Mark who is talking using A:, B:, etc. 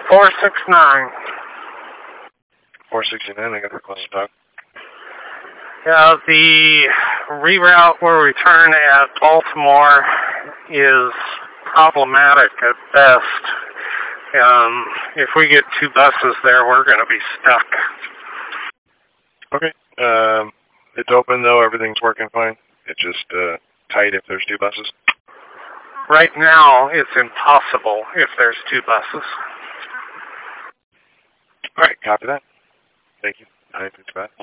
A: 469.
B: 469, I got a request to talk.
A: Yeah, the reroute where we turn at Baltimore is problematic at best. If we get two buses there, we're going to be stuck.
B: Okay. It's open, though. Everything's working fine. It's just tight if there's two buses.
A: Right now, it's impossible if there's two buses.
B: All right, copy that. Thank you. 955.